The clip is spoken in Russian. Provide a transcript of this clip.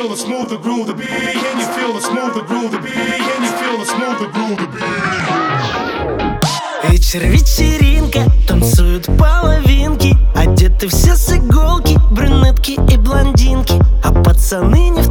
feel the smooth the groove the beat. Can you feel the smooth the groove the beat? Can you feel the smooth the groove the beat? Вечер, вечеринка, танцуют половинки, одеты все с иголки, брюнетки и блондинки, а пацаны не в